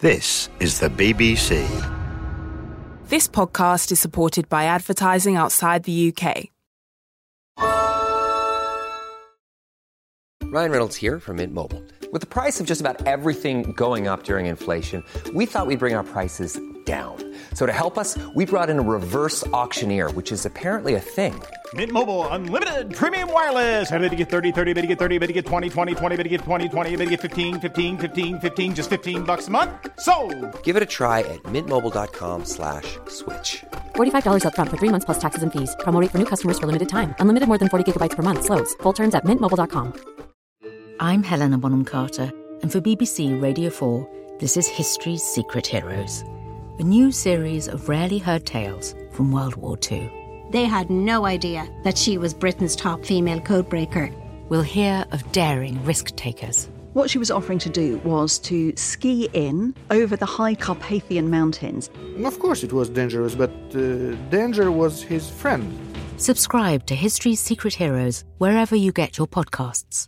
This is the BBC. This podcast is supported by advertising outside the UK. Ryan Reynolds here from Mint Mobile. With the price of just about everything going up during inflation, we thought we'd bring our prices down. So to help us, we brought in a reverse auctioneer, which is apparently a thing. Mint Mobile Unlimited Premium Wireless. How to get 30, 30, bit to get 30, bit to get 20, 20, 20, bit to get 20, 20, bit to get 15, 15, 15, 15, just $15 a month? Sold! Give it a try at mintmobile.com/switch. $45 up front for 3 months plus taxes and fees. Promo rate for new customers for limited time. Unlimited more than 40 gigabytes per month. Slows full terms at mintmobile.com. I'm Helena Bonham Carter, and for BBC Radio 4, this is History's Secret Heroes, a new series of rarely heard tales from World War II. They had no idea that she was Britain's top female codebreaker. We'll hear of daring risk-takers. What she was offering to do was to ski in over the high Carpathian Mountains. Of course it was dangerous, but danger was his friend. Subscribe to History's Secret Heroes wherever you get your podcasts.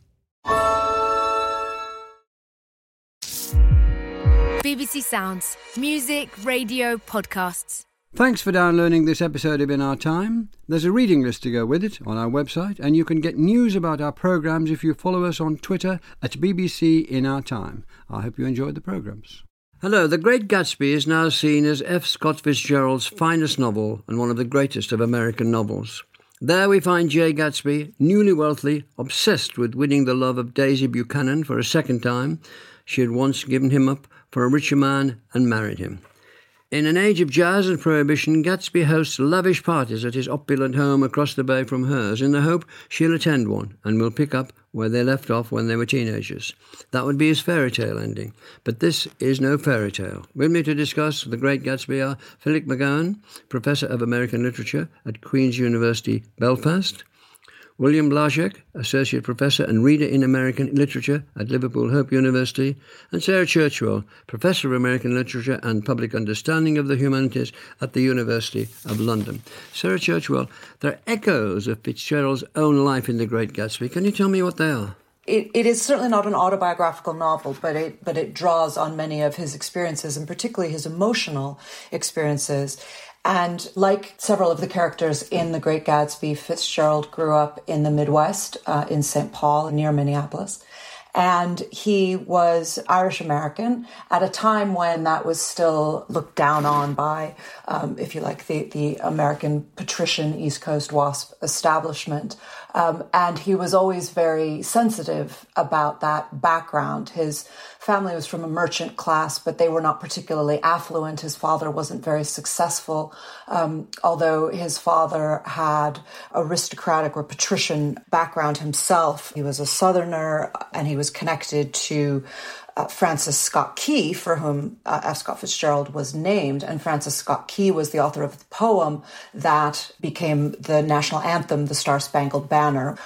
BBC Sounds. Music, radio, podcasts. Thanks for downloading this episode of In Our Time. There's a reading list to go with it on our website, and you can get news about our programmes if you follow us on Twitter at BBC In Our Time. I hope you enjoyed the programmes. Hello, The Great Gatsby is now seen as F. Scott Fitzgerald's finest novel and one of the greatest of American novels. There we find Jay Gatsby, newly wealthy, obsessed with winning the love of Daisy Buchanan for a second time. She had once given him up for a richer man and married him. In an age of jazz and prohibition, Gatsby hosts lavish parties at his opulent home across the bay from hers in the hope she'll attend one and will pick up where they left off when they were teenagers. That would be his fairy tale ending. But this is no fairy tale. With me to discuss The Great Gatsby are Philip McGowan, Professor of American Literature at Queen's University, Belfast; William Blazek, Associate Professor and Reader in American Literature at Liverpool Hope University; and Sarah Churchwell, Professor of American Literature and Public Understanding of the Humanities at the University of London. Sarah Churchwell, there are echoes of Fitzgerald's own life in The Great Gatsby. Can you tell me what they are? It is certainly not an autobiographical novel, but it draws on many of his experiences, and particularly his emotional experiences. And like several of the characters in The Great Gatsby, Fitzgerald grew up in the Midwest, in St. Paul, near Minneapolis. And he was Irish-American at a time when that was still looked down on by, if you like, the American patrician East Coast WASP establishment. And he was always very sensitive about that background. His family was from a merchant class, but they were not particularly affluent. His father wasn't very successful, although his father had aristocratic or patrician background himself. He was a Southerner, and he was connected to Francis Scott Key, for whom F. Scott Fitzgerald was named. And Francis Scott Key was the author of the poem that became the national anthem, the Star-Spangled Banner.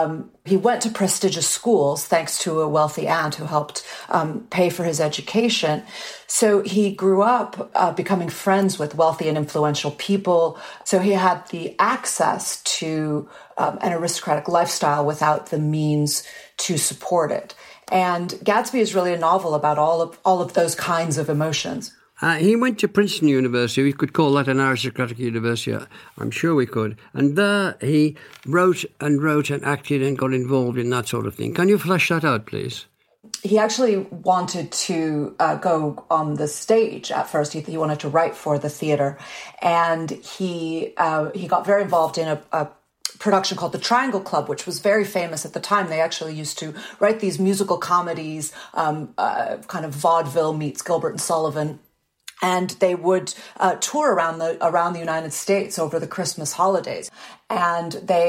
He went to prestigious schools thanks to a wealthy aunt who helped pay for his education. So he grew up becoming friends with wealthy and influential people. So he had the access to an aristocratic lifestyle without the means to support it. And Gatsby is really a novel about all of those kinds of emotions. He went to Princeton University. We could call that an aristocratic university. I'm sure we could. And there he wrote and acted and got involved in that sort of thing. Can you flesh that out, please? He actually wanted to go on the stage at first. He wanted to write for the theater. And he got very involved in a production called The Triangle Club, which was very famous at the time. They actually used to write these musical comedies, kind of vaudeville meets Gilbert and Sullivan. And they would tour around the United States over the Christmas holidays. And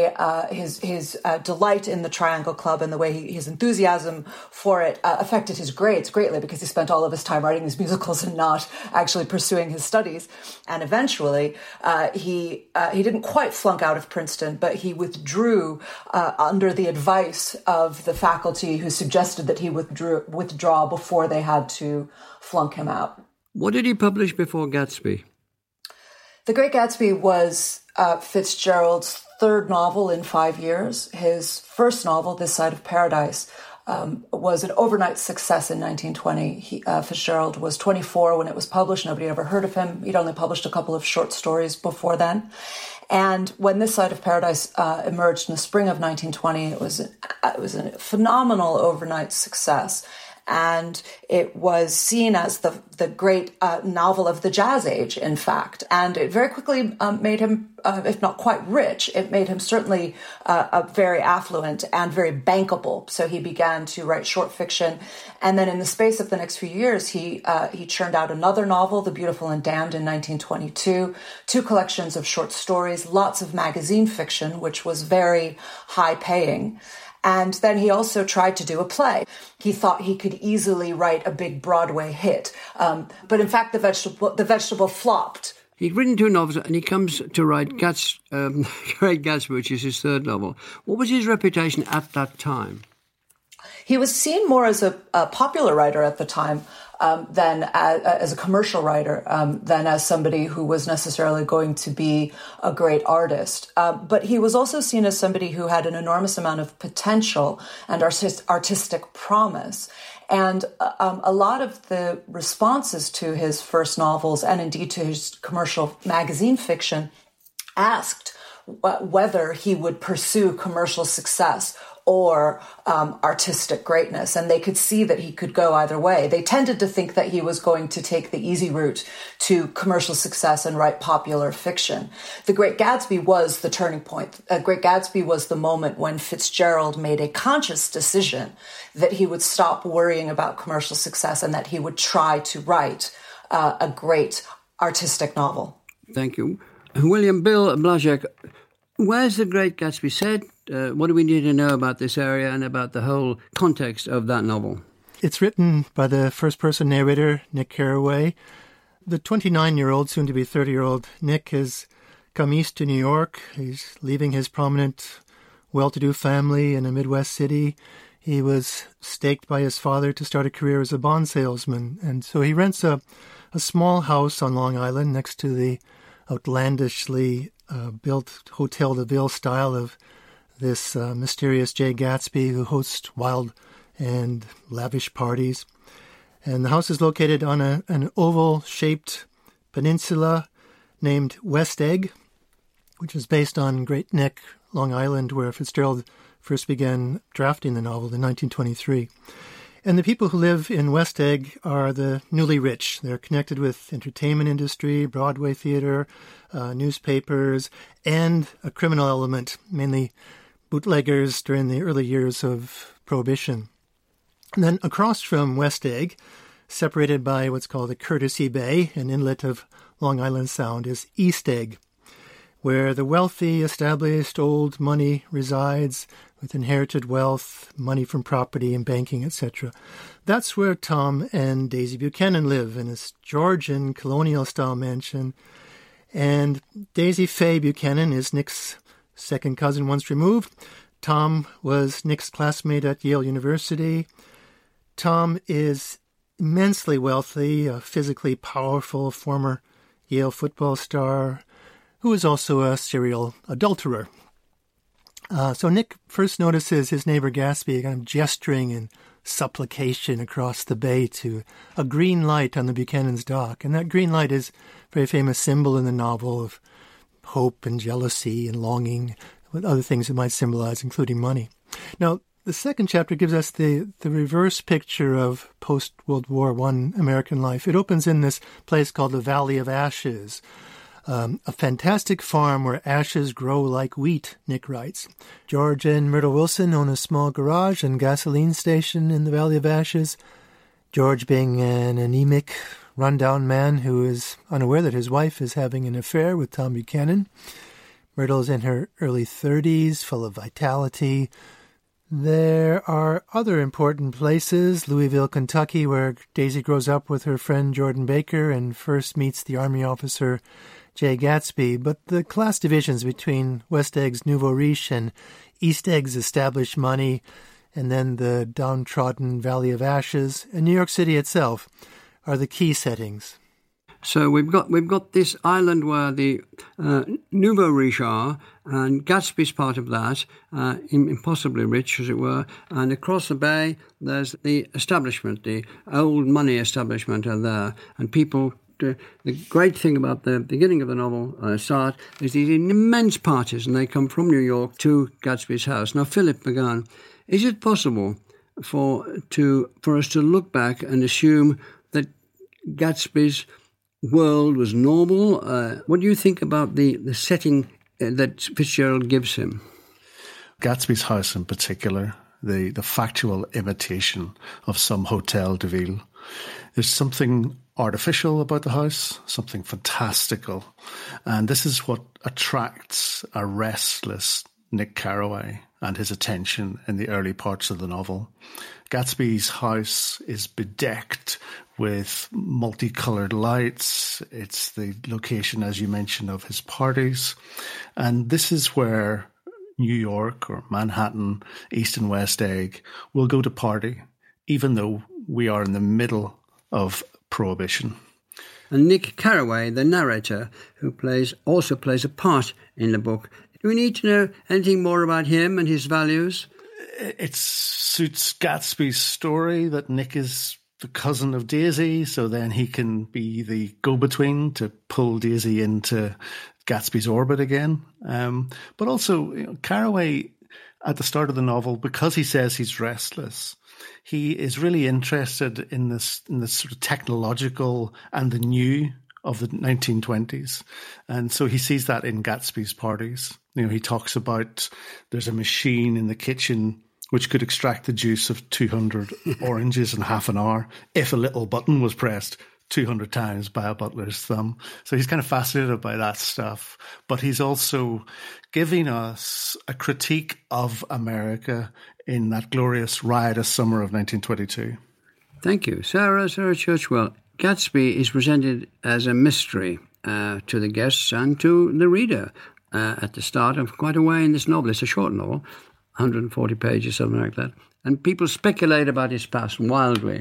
his delight in the Triangle Club and the way his enthusiasm for it affected his grades greatly, because he spent all of his time writing these musicals and not actually pursuing his studies. And eventually, he didn't quite flunk out of Princeton, but he withdrew under the advice of the faculty, who suggested that he withdraw before they had to flunk him out. What did he publish before Gatsby? The Great Gatsby was Fitzgerald's third novel in 5 years. His first novel, This Side of Paradise, was an overnight success in 1920. Fitzgerald was 24 when it was published. Nobody ever heard of him. He'd only published a couple of short stories before then. And when This Side of Paradise emerged in the spring of 1920, it was a phenomenal overnight success. And it was seen as the great novel of the Jazz Age, in fact. And it very quickly made him, if not quite rich, it made him certainly very affluent and very bankable. So he began to write short fiction. And then in the space of the next few years, he churned out another novel, The Beautiful and Damned, in 1922, 2 collections of short stories, lots of magazine fiction, which was very high-paying. And then he also tried to do a play. He thought he could easily write a big Broadway hit. But in fact, the vegetable flopped. He'd written 2 novels and he comes to write Great Gatsby, which is his 3rd novel. What was his reputation at that time? He was seen more as a popular writer at the time than as a commercial writer, than as somebody who was necessarily going to be a great artist. But he was also seen as somebody who had an enormous amount of potential and artistic promise. And a lot of the responses to his first novels, and indeed to his commercial magazine fiction, asked whether he would pursue commercial success or artistic greatness. And they could see that he could go either way. They tended to think that he was going to take the easy route to commercial success and write popular fiction. The Great Gatsby was the turning point. Great Gatsby was the moment when Fitzgerald made a conscious decision that he would stop worrying about commercial success and that he would try to write a great artistic novel. Thank you. William Bill Blazek, where's The Great Gatsby set? What do we need to know about this area and about the whole context of that novel? It's written by the first-person narrator, Nick Carraway. The 29-year-old, soon-to-be 30-year-old Nick has come east to New York. He's leaving his prominent, well-to-do family in a Midwest city. He was staked by his father to start a career as a bond salesman. And so he rents a small house on Long Island next to the outlandishly built Hotel de Ville style of this mysterious Jay Gatsby who hosts wild and lavish parties. And the house is located on an oval-shaped peninsula named West Egg, which is based on Great Neck, Long Island, where Fitzgerald first began drafting the novel in 1923. And the people who live in West Egg are the newly rich. They're connected with entertainment industry, Broadway theater, newspapers, and a criminal element, mainly bootleggers during the early years of Prohibition. And then across from West Egg, separated by what's called the Courtesy Bay, an inlet of Long Island Sound, is East Egg, where the wealthy, established old money resides with inherited wealth, money from property and banking, etc. That's where Tom and Daisy Buchanan live, in this Georgian colonial-style mansion. And Daisy Faye Buchanan is Nick's second cousin once removed. Tom was Nick's classmate at Yale University. Tom is immensely wealthy, a physically powerful former Yale football star who is also a serial adulterer. So Nick first notices his neighbor Gatsby kind of gesturing in supplication across the bay to a green light on the Buchanan's dock. And that green light is a very famous symbol in the novel of hope and jealousy and longing, with other things it might symbolize, including money. Now, the second chapter gives us the reverse picture of post-World War I American life. It opens in this place called the Valley of Ashes, a fantastic farm where ashes grow like wheat, Nick writes. George and Myrtle Wilson own a small garage and gasoline station in the Valley of Ashes. George being an anemic, rundown man who is unaware that his wife is having an affair with Tom Buchanan. Myrtle's in her early 30s, full of vitality. There are other important places, Louisville, Kentucky, where Daisy grows up with her friend Jordan Baker and first meets the Army officer Jay Gatsby. But the class divisions between West Egg's nouveau riche and East Egg's established money, and then the downtrodden Valley of Ashes, and New York City itself, are the key settings. So we've got this island where the Nouveau Riche are, and Gatsby's part of that, impossibly rich, as it were. And across the bay, there's the establishment, the old money establishment are there, and people. The great thing about the beginning of the novel start is these immense parties, and they come from New York to Gatsby's house. Now, Philip began, is it possible for us to look back and assume that Gatsby's world was normal? What do you think about the setting that Fitzgerald gives him? Gatsby's house in particular, the factual imitation of some Hotel de Ville. There's something artificial about the house, something fantastical. And this is what attracts a restless Nick Carraway and his attention in the early parts of the novel. Gatsby's house is bedecked with multicoloured lights. It's the location, as you mentioned, of his parties. And this is where New York or Manhattan, East and West Egg will go to party, even though we are in the middle of Prohibition. And Nick Carraway, the narrator, who also plays a part in the book. Do we need to know anything more about him and his values? It suits Gatsby's story that Nick is the cousin of Daisy, so then he can be the go-between to pull Daisy into Gatsby's orbit again. But also, Carraway, at the start of the novel, because he says he's restless, he is really interested in this sort of technological and the new of the 1920s. And so he sees that in Gatsby's parties. He talks about there's a machine in the kitchen which could extract the juice of 200 oranges in half an hour if a little button was pressed 200 times by a butler's thumb. So he's kind of fascinated by that stuff. But he's also giving us a critique of America in that glorious, riotous summer of 1922. Thank you. Sarah Churchwell. Gatsby is presented as a mystery to the guests and to the reader at the start of quite a way in this novel. It's a short novel, 140 pages, something like that. And people speculate about his past wildly.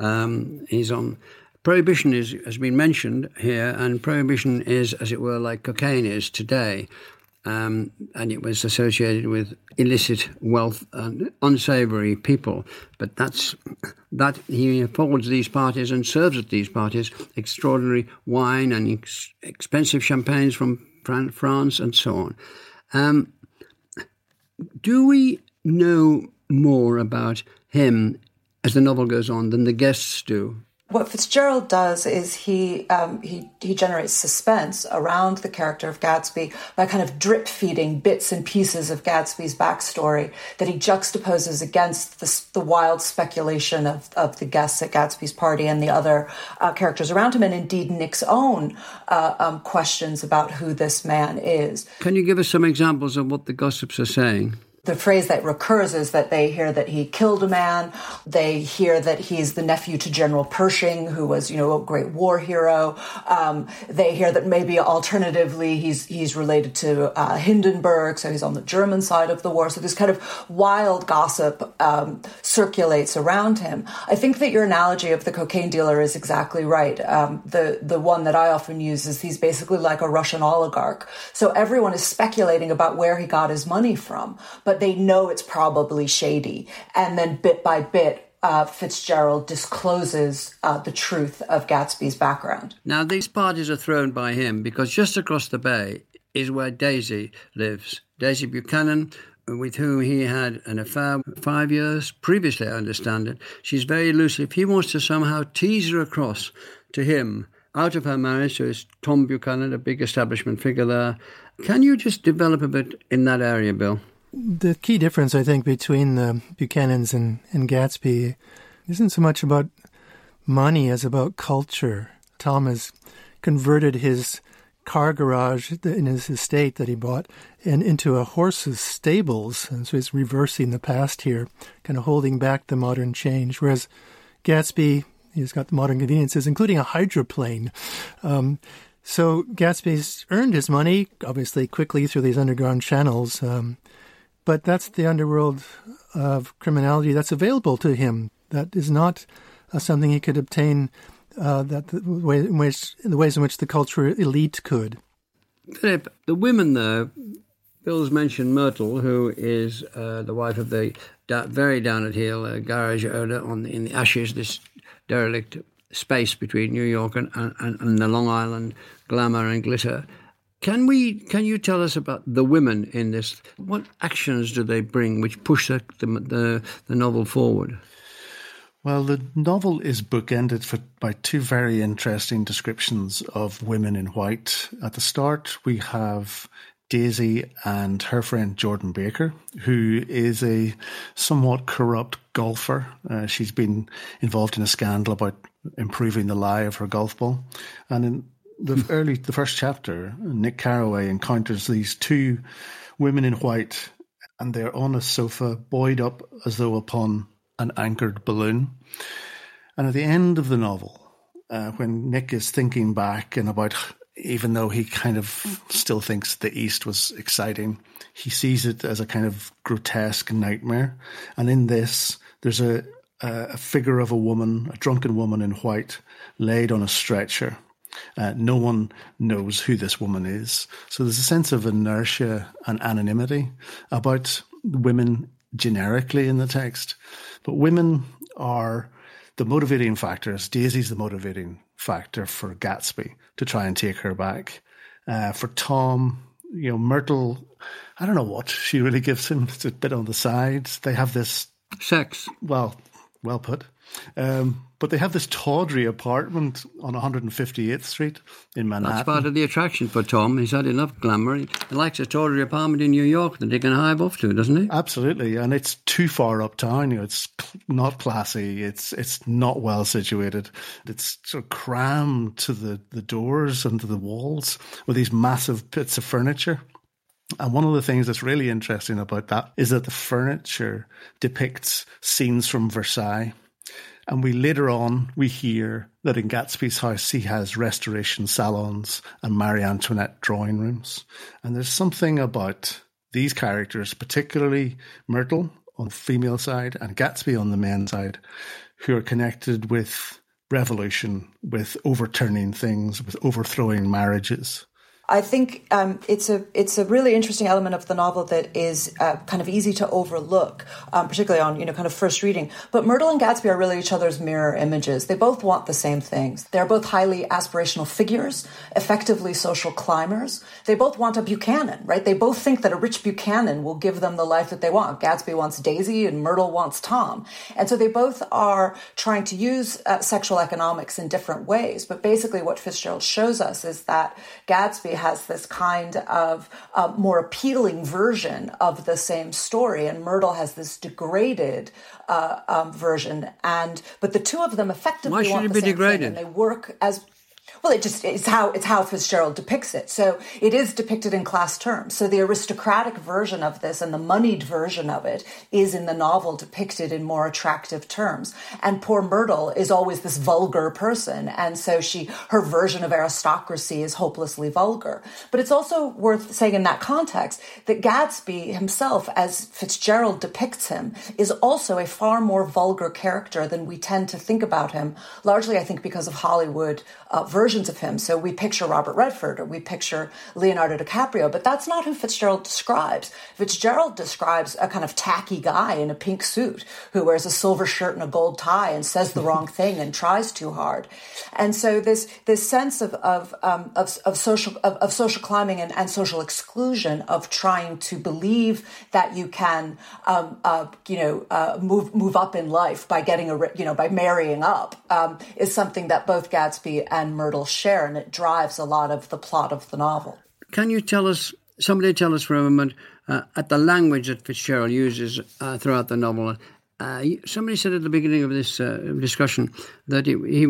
He's on... Prohibition has been mentioned here, and prohibition is, as it were, like cocaine is today. And it was associated with illicit wealth and unsavoury people. But that he affords these parties and serves at these parties extraordinary wine and expensive champagnes from France and so on. Do we know more about him as the novel goes on than the guests do? What Fitzgerald does is he generates suspense around the character of Gatsby by kind of drip feeding bits and pieces of Gatsby's backstory that he juxtaposes against the wild speculation of the guests at Gatsby's party and the other characters around him, and indeed Nick's own questions about who this man is. Can you give us some examples of what the gossips are saying? The phrase that recurs is that they hear that he killed a man. They hear that he's the nephew to General Pershing, who was, a great war hero. They hear that maybe alternatively he's related to Hindenburg, so he's on the German side of the war. So this kind of wild gossip circulates around him. I think that your analogy of the cocaine dealer is exactly right. The one that I often use is he's basically like a Russian oligarch. So everyone is speculating about where he got his money from, but they know it's probably shady. And then bit by bit, Fitzgerald discloses the truth of Gatsby's background. Now, these parties are thrown by him because just across the bay is where Daisy lives. Daisy Buchanan, with whom he had an affair 5 years previously, I understand it. She's very elusive. He wants to somehow tease her across to him out of her marriage. So it's Tom Buchanan, a big establishment figure there. Can you just develop a bit in that area, Bill? The key difference, I think, between the Buchanans and Gatsby isn't so much about money as about culture. Tom has converted his car garage in his estate that he bought into a horse's stables, and so he's reversing the past here, kind of holding back the modern change, whereas Gatsby, he's got the modern conveniences, including a hydroplane. So Gatsby's earned his money, obviously, quickly through these underground channels, but that's the underworld of criminality that's available to him. That is not something he could obtain the ways in which the cultural elite could. Philip, the women there, Bill's mentioned Myrtle, who is the wife of the very down at heel garage owner in the Ashes, this derelict space between New York and the Long Island glamour and glitter. Can you tell us about the women in this? What actions do they bring which push the novel forward? Well, the novel is bookended by two very interesting descriptions of women in white. At the start, we have Daisy and her friend Jordan Baker, who is a somewhat corrupt golfer. She's been involved in a scandal about improving the lie of her golf ball. And in the first chapter, Nick Carraway encounters these two women in white, and they're on a sofa, buoyed up as though upon an anchored balloon. And at the end of the novel, when Nick is thinking back and about, even though he kind of still thinks the East was exciting, he sees it as a kind of grotesque nightmare. And in this, there's a figure of a woman, a drunken woman in white, laid on a stretcher. No one knows who this woman is. So there's a sense of inertia and anonymity about women generically in the text. But women are the motivating factors. Daisy's the motivating factor for Gatsby to try and take her back. For Tom, Myrtle, I don't know what she really gives him. It's a bit on the side. They have this... sex. Well put. But they have this tawdry apartment on 158th Street in Manhattan. That's part of the attraction for Tom. He's had enough glamour. He likes a tawdry apartment in New York that he can hive off to, doesn't he? Absolutely. And it's too far uptown. It's not classy. It's not well situated. It's sort of crammed to the doors and to the walls with these massive bits of furniture. And one of the things that's really interesting about that is that the furniture depicts scenes from Versailles. And later on, we hear that in Gatsby's house, he has restoration salons and Marie Antoinette drawing rooms. And there's something about these characters, particularly Myrtle on the female side and Gatsby on the men's side, who are connected with revolution, with overturning things, with overthrowing marriages. I think it's a really interesting element of the novel that is kind of easy to overlook, particularly on kind of first reading. But Myrtle and Gatsby are really each other's mirror images. They both want the same things. They're both highly aspirational figures, effectively social climbers. They both want a Buchanan, right? They both think that a rich Buchanan will give them the life that they want. Gatsby wants Daisy and Myrtle wants Tom. And so they both are trying to use sexual economics in different ways. But basically what Fitzgerald shows us is that Gatsby has this kind of more appealing version of the same story, and Myrtle has this degraded version. But the two of them effectively want the same thing, and they work as... Well, it's how Fitzgerald depicts it. So it is depicted in class terms. So the aristocratic version of this and the moneyed version of it is in the novel depicted in more attractive terms. And poor Myrtle is always this vulgar person. And so her version of aristocracy is hopelessly vulgar. But it's also worth saying in that context that Gatsby himself, as Fitzgerald depicts him, is also a far more vulgar character than we tend to think about him, largely, I think, because of Hollywood versions of him. So we picture Robert Redford or we picture Leonardo DiCaprio, but that's not who Fitzgerald describes. Fitzgerald describes a kind of tacky guy in a pink suit who wears a silver shirt and a gold tie and says the wrong thing and tries too hard. And so this sense of social climbing and social exclusion, of trying to believe that you can move up in life by by marrying up, is something that both Gatsby and Myrtle share, and it drives a lot of the plot of the novel. Can you tell us for a moment at the language that Fitzgerald uses throughout the novel? Somebody said at the beginning of this discussion that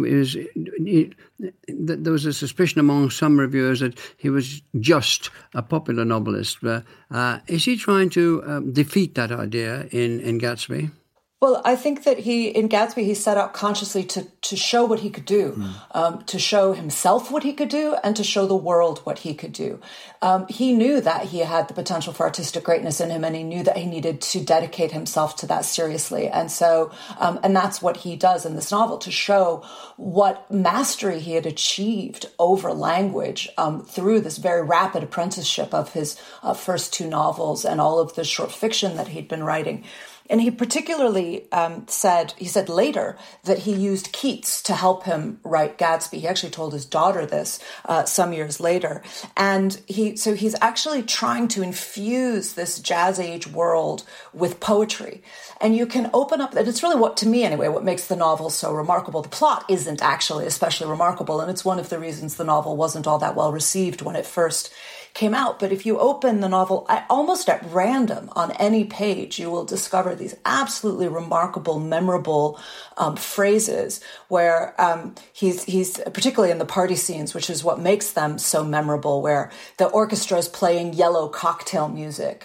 that there was a suspicion among some reviewers that he was just a popular novelist. Is he trying to defeat that idea in Gatsby? Well, I think that in Gatsby, he set out consciously to show what he could do, to show himself what he could do, and to show the world what he could do. He knew that he had the potential for artistic greatness in him, and he knew that he needed to dedicate himself to that seriously. And so, and that's what he does in this novel, to show what mastery he had achieved over language through this very rapid apprenticeship of his first 2 novels and all of the short fiction that he'd been writing. And he particularly said later that he used Keats to help him write Gatsby. He actually told his daughter this some years later. And he's actually trying to infuse this Jazz Age world with poetry. And you can open up, and it's really what makes the novel so remarkable. The plot isn't actually especially remarkable, and it's one of the reasons the novel wasn't all that well received when it first came out. But if you open the novel almost at random on any page, you will discover these absolutely remarkable, memorable phrases where he's particularly in the party scenes, which is what makes them so memorable, where the orchestra is playing yellow cocktail music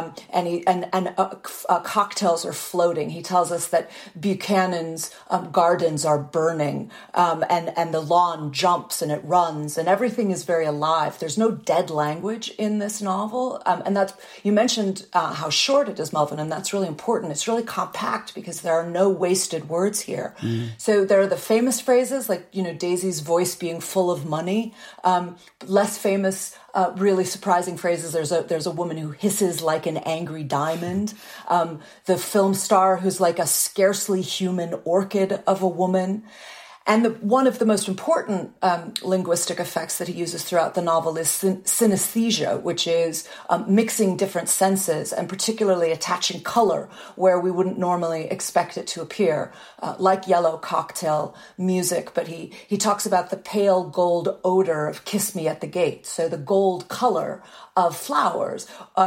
and cocktails are floating. He tells us that Buchanan's gardens are burning and the lawn jumps and it runs and everything is very alive. There's no dead language in this novel. And that's, you mentioned how short it is, Melvin, and that's really important. It's really compact because there are no wasted words here. So there are the famous phrases like, Daisy's voice being full of money. Less famous, really surprising phrases. There's a woman who hisses like an angry diamond. The film star who's like a scarcely human orchid of a woman. And one of the most important linguistic effects that he uses throughout the novel is synesthesia, which is mixing different senses and particularly attaching color where we wouldn't normally expect it to appear, like yellow cocktail music. But he talks about the pale gold odor of Kiss Me at the Gate. So the gold color of flowers,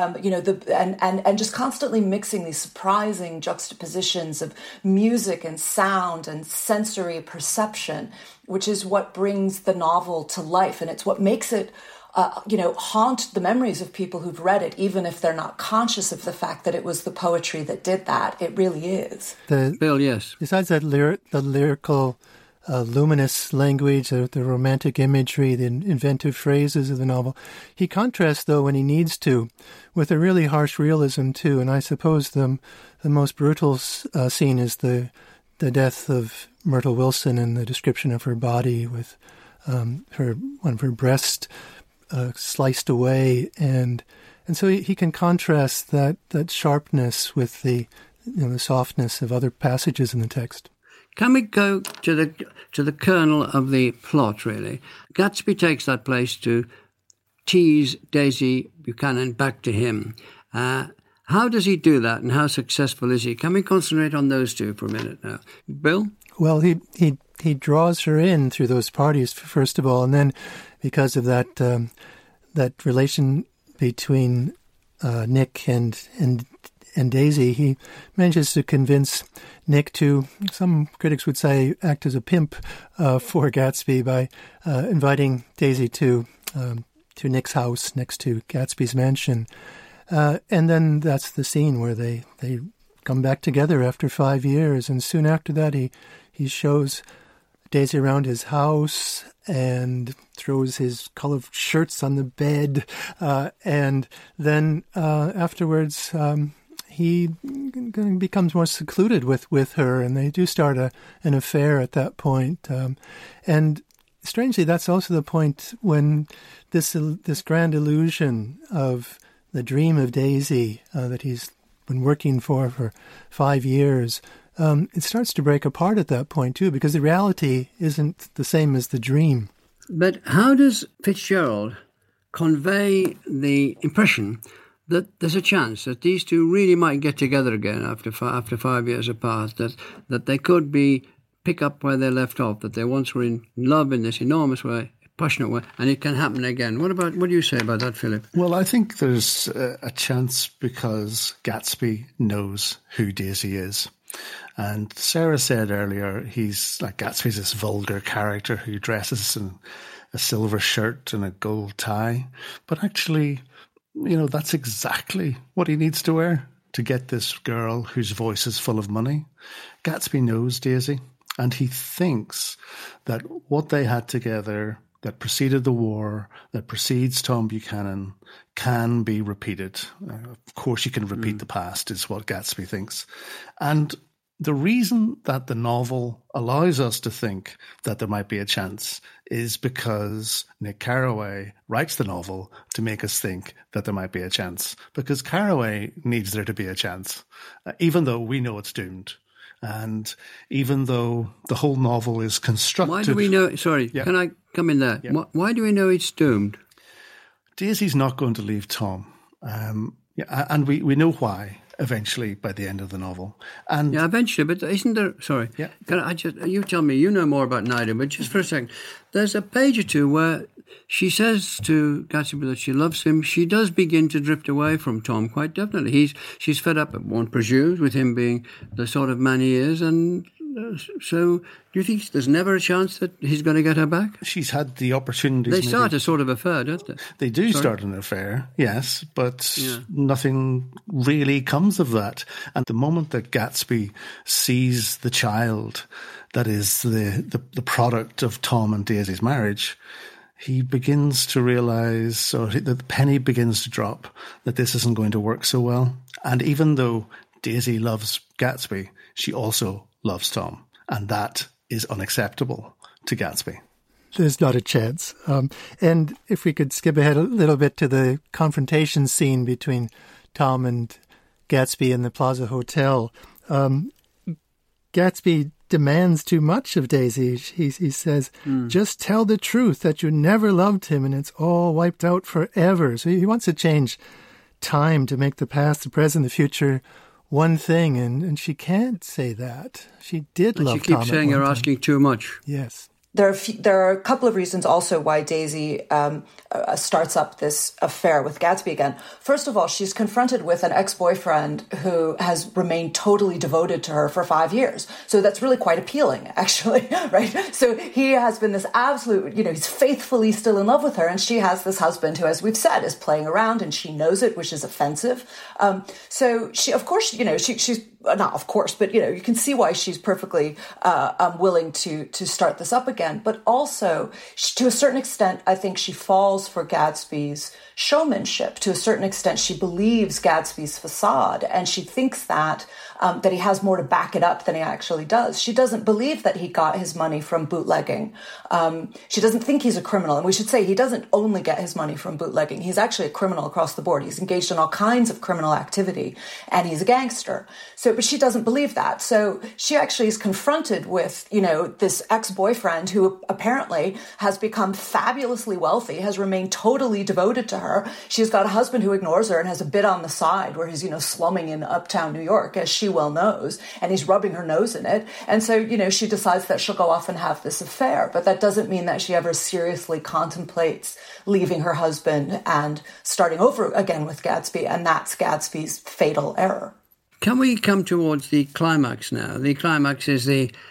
and just constantly mixing these surprising juxtapositions of music and sound and sensory perception, which is what brings the novel to life. And it's what makes it, haunt the memories of people who've read it, even if they're not conscious of the fact that it was the poetry that did that. It really is. Bill, yes. Besides that, the lyrical luminous language, the romantic imagery, the inventive phrases of the novel. He contrasts, though, when he needs to, with a really harsh realism, too. And I suppose the most brutal scene is the death of Myrtle Wilson and the description of her body with one of her breasts sliced away. And so he can contrast that sharpness with the softness of other passages in the text. Can we go to the kernel of the plot, really? Gatsby takes that place to tease Daisy Buchanan back to him. How does he do that, and how successful is he? Can we concentrate on those two for a minute now? Bill? Well, he draws her in through those parties, first of all, and then because of that relation between Nick and Daisy, he manages to convince Nick to, some critics would say, act as a pimp for Gatsby by inviting Daisy to Nick's house next to Gatsby's mansion. And then that's the scene where they come back together after 5 years. And soon after that, he shows Daisy around his house and throws his colored shirts on the bed. And then afterwards, he becomes more secluded with her, and they do start an affair at that point. And strangely, that's also the point when this grand illusion of the dream of Daisy that he's been working for 5 years, it starts to break apart at that point too, because the reality isn't the same as the dream. But how does Fitzgerald convey the impression that there's a chance that these two really might get together again after 5 years apart, that they could pick up where they left off, that they once were in love in this enormous way, passionate way, and it can happen again? What do you say about that, Philip? Well, I think there's a chance because Gatsby knows who Daisy is. And Sarah said earlier, Gatsby's this vulgar character who dresses in a silver shirt and a gold tie. But actually, that's exactly what he needs to wear. to get this girl whose voice is full of money. Gatsby knows Daisy, and he thinks that what they had together that preceded the war, that precedes Tom Buchanan, can be repeated. Of course, you can repeat the past, is what Gatsby thinks. And the reason that the novel allows us to think that there might be a chance is because Nick Carraway writes the novel to make us think that there might be a chance. Because Carraway needs there to be a chance, even though we know it's doomed. And even though the whole novel is constructed... Why do we know... Sorry, can I come in there? Yeah. Why do we know it's doomed? Daisy's not going to leave Tom. And we know why, eventually, by the end of the novel. And eventually, but isn't there... Sorry. Yeah. You tell me, you know more about than I do, but just for a second. There's a page or two where she says to Gatsby that she loves him. She does begin to drift away from Tom, quite definitely. She's fed up, one presumes, with him being the sort of man he is, and so do you think there's never a chance that he's going to get her back? She's had the opportunities. They start a sort of affair, don't they? They do start an affair, yes, but nothing really comes of that. And the moment that Gatsby sees the child that is the product of Tom and Daisy's marriage, he begins to realise, or the penny begins to drop, that this isn't going to work so well. And even though Daisy loves Gatsby, she also loves Tom. And that is unacceptable to Gatsby. There's not a chance. And if we could skip ahead a little bit to the confrontation scene between Tom and Gatsby in the Plaza Hotel, Gatsby demands too much of Daisy. He says, just tell the truth that you never loved him and it's all wiped out forever. So he wants to change time to make the past, the present, the future one thing. And she can't say that. She did love Tom. She keeps saying you're asking too much. Yes. There are a couple of reasons also why Daisy starts up this affair with Gatsby again. First of all, she's confronted with an ex-boyfriend who has remained totally devoted to her for 5 years. So that's really quite appealing, actually, right? So he has been this absolute, he's faithfully still in love with her, and she has this husband who, as we've said, is playing around, and she knows it, which is offensive. So she, of course, she's not of course, but you can see why she's perfectly willing to start this up again. But also, to a certain extent, I think she falls for Gatsby's showmanship. To a certain extent, she believes Gatsby's facade, and she thinks that he has more to back it up than he actually does. She doesn't believe that he got his money from bootlegging. She doesn't think he's a criminal. And we should say he doesn't only get his money from bootlegging. He's actually a criminal across the board. He's engaged in all kinds of criminal activity, and he's a gangster. But she doesn't believe that. So she actually is confronted with, this ex-boyfriend who apparently has become fabulously wealthy, has remained totally devoted to her. She's got a husband who ignores her and has a bit on the side where he's, slumming in uptown New York, as she well knows, and he's rubbing her nose in it. And so, she decides that she'll go off and have this affair. But that doesn't mean that she ever seriously contemplates leaving her husband and starting over again with Gatsby. And that's Gatsby's fatal error. Can we come towards the climax now? The climax is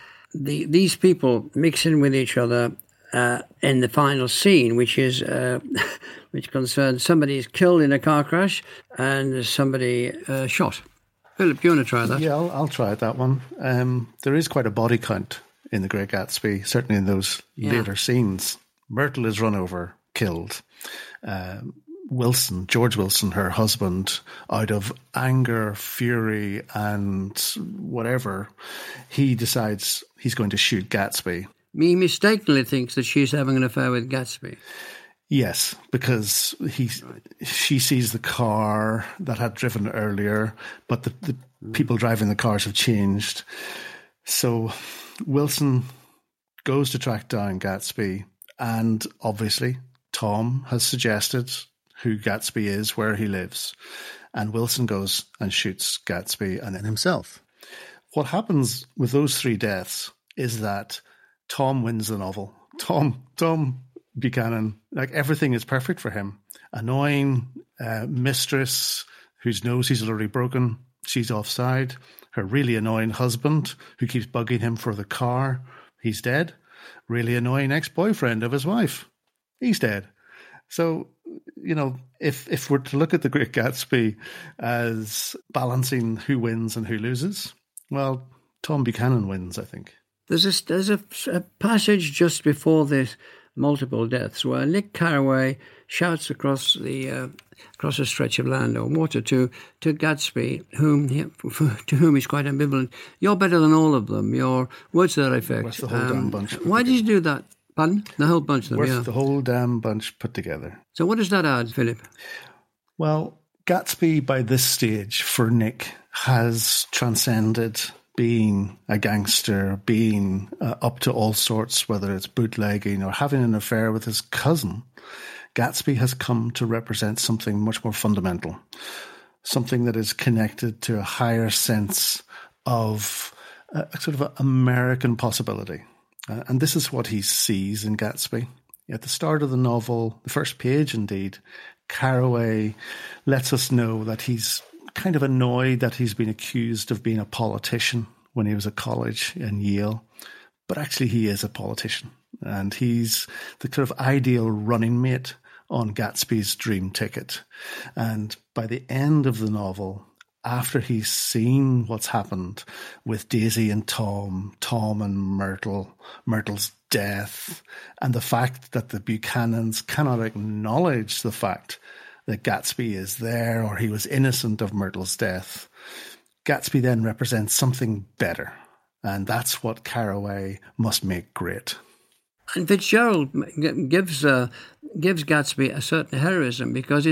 these people mixing with each other in the final scene, which is which concerns somebody is killed in a car crash and somebody shot. Philip, do you want to try that? Yeah, I'll try that one. There is quite a body count in The Great Gatsby, certainly in those later scenes. Myrtle is run over, killed. George Wilson, her husband, out of anger, fury, and whatever, he decides he's going to shoot Gatsby. He mistakenly thinks that she's having an affair with Gatsby. Yes, because she sees the car that had driven earlier, but the people driving the cars have changed. So Wilson goes to track down Gatsby, and obviously Tom has suggested who Gatsby is, where he lives. And Wilson goes and shoots Gatsby and then himself. What happens with those three deaths is that Tom wins the novel. Tom Buchanan, everything is perfect for him. Annoying mistress whose nose he's already broken, she's offside. Her really annoying husband who keeps bugging him for the car, he's dead. Really annoying ex-boyfriend of his wife, he's dead. So if we're to look at The Great Gatsby as balancing who wins and who loses, well, Tom Buchanan wins, I think. There's a passage just before this multiple deaths where Nick Carraway shouts across a stretch of land or water to Gatsby, to whom he's quite ambivalent. You're better than all of them. Your words to that effect. Worth the whole damn bunch. Why did you do that? Pardon? The whole bunch of them. Worth the whole damn bunch put together. So what does that add, Philip? Well, Gatsby by this stage for Nick has transcended being a gangster, being up to all sorts, whether it's bootlegging or having an affair with his cousin. Gatsby has come to represent something much more fundamental, something that is connected to a higher sense of a sort of American possibility. And this is what he sees in Gatsby. At the start of the novel, the first page indeed, Carraway lets us know that he's kind of annoyed that he's been accused of being a politician when he was at college in Yale. But actually he is a politician. And he's the sort of ideal running mate on Gatsby's dream ticket. And by the end of the novel, after he's seen what's happened with Daisy and Tom and Myrtle's death, and the fact that the Buchanans cannot acknowledge the fact that Gatsby is there or he was innocent of Myrtle's death, Gatsby then represents something better. And that's what Carraway must make great. And Fitzgerald gives Gatsby a certain heroism because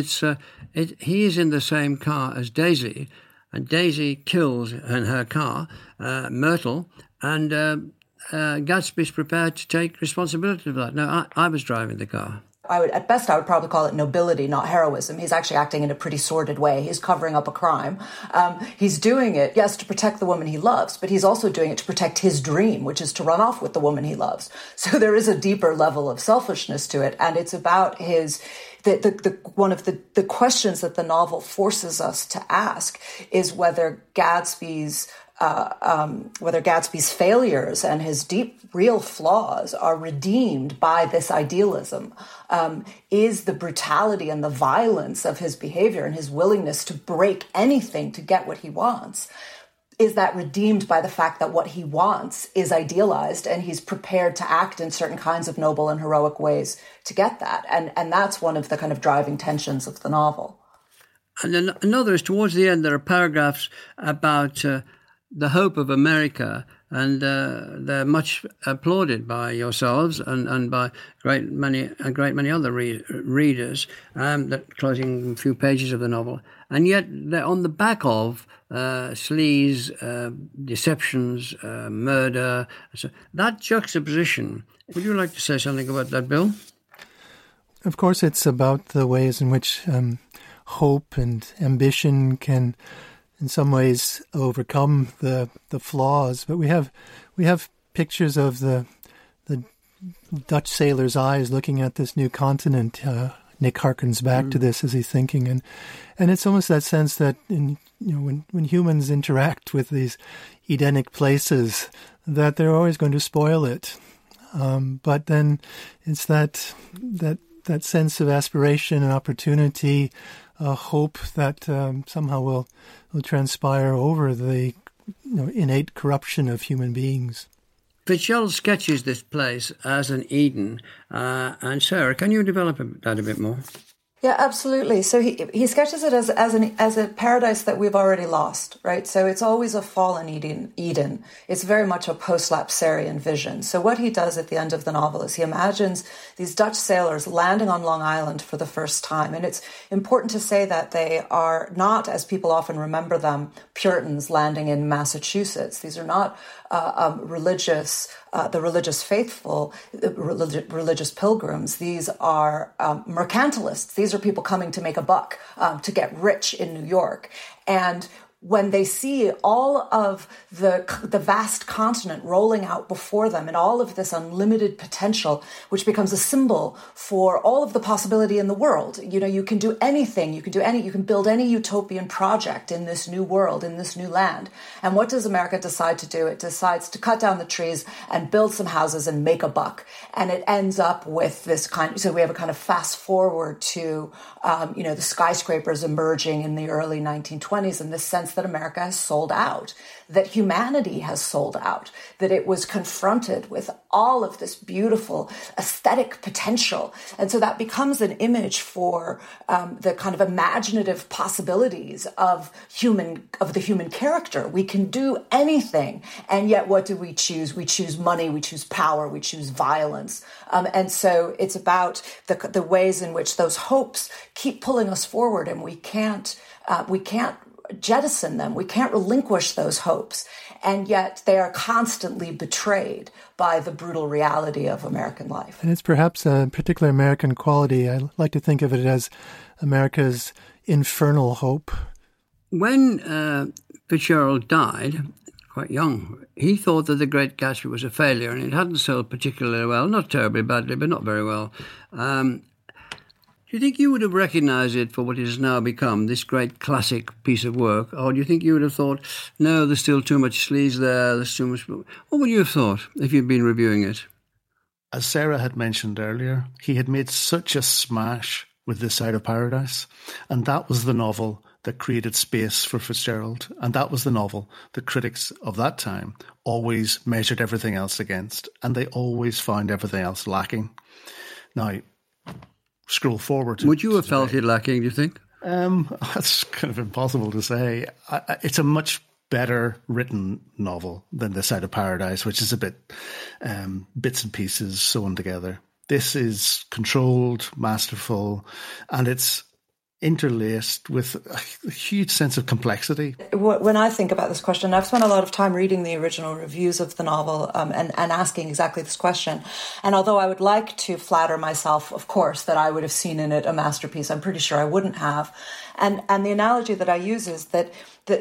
he is in the same car as Daisy, and Daisy kills in her car Myrtle, and Gatsby's prepared to take responsibility for that. Now, I was driving the car. At best, I would probably call it nobility, not heroism. He's actually acting in a pretty sordid way. He's covering up a crime. He's doing it, yes, to protect the woman he loves, but he's also doing it to protect his dream, which is to run off with the woman he loves. So there is a deeper level of selfishness to it, and it's about one of the questions that the novel forces us to ask is whether Gatsby's failures and his deep, real flaws are redeemed by this idealism. Is the brutality and the violence of his behavior and his willingness to break anything to get what he wants, is that redeemed by the fact that what he wants is idealized and he's prepared to act in certain kinds of noble and heroic ways to get that? And that's one of the kind of driving tensions of the novel. And then another is towards the end, there are paragraphs about the hope of America, and they're much applauded by yourselves and by a great many other readers. That closing few pages of the novel, and yet they're on the back of sleaze, deceptions, murder. So that juxtaposition. Would you like to say something about that, Bill? Of course, it's about the ways in which hope and ambition can, in some ways, overcome the flaws. But we have pictures of the Dutch sailor's eyes looking at this new continent. Nick harkens back to this as he's thinking, and it's almost that sense that when humans interact with these Edenic places, that they're always going to spoil it. But then it's that sense of aspiration and opportunity, hope that somehow will transpire over the innate corruption of human beings. Fitzgerald sketches this place as an Eden. And Sarah, can you develop that a bit more? Yeah, absolutely. So he sketches it as a paradise that we've already lost, right? So it's always a fallen Eden. It's very much a post-lapsarian vision. So what he does at the end of the novel is he imagines these Dutch sailors landing on Long Island for the first time. And it's important to say that they are not, as people often remember them, Puritans landing in Massachusetts. These are not the religious faithful, religious pilgrims. These are mercantilists. These are people coming to make a buck, to get rich in New York. And when they see all of the vast continent rolling out before them and all of this unlimited potential, which becomes a symbol for all of the possibility in the world. You know, you can do anything, you can build any utopian project in this new world, in this new land. And what does America decide to do? It decides to cut down the trees and build some houses and make a buck. And it ends up with this so we have a kind of fast forward to, the skyscrapers emerging in the early 1920s, in this sense that America has sold out, that humanity has sold out, that it was confronted with all of this beautiful aesthetic potential. And so that becomes an image for the kind of imaginative possibilities of the human character. We can do anything. And yet what do we choose? We choose money, we choose power, we choose violence. And so it's about the ways in which those hopes keep pulling us forward, and we can't jettison them. We can't relinquish those hopes. And yet they are constantly betrayed by the brutal reality of American life. And it's perhaps a particular American quality. I like to think of it as America's infernal hope. When Fitzgerald died, quite young, he thought that The Great Gatsby was a failure, and it hadn't sold particularly well, not terribly badly, but not very well. Do you think you would have recognised it for what it has now become, this great classic piece of work? Or do you think you would have thought, no, there's still too much sleaze there, there's too much... What would you have thought if you'd been reviewing it? As Sarah had mentioned earlier, he had made such a smash with This Side of Paradise, and that was the novel that created space for Fitzgerald, and that was the novel that critics of that time always measured everything else against, and they always found everything else lacking. Now, scroll forward. Would you have felt it lacking, do you think? That's kind of impossible to say. It's a much better written novel than This Side of Paradise, which is a bit bits and pieces sewn together. This is controlled, masterful, and it's interlaced with a huge sense of complexity. When I think about this question, I've spent a lot of time reading the original reviews of the novel and asking exactly this question. And although I would like to flatter myself, of course, that I would have seen in it a masterpiece, I'm pretty sure I wouldn't have. And the analogy that I use is that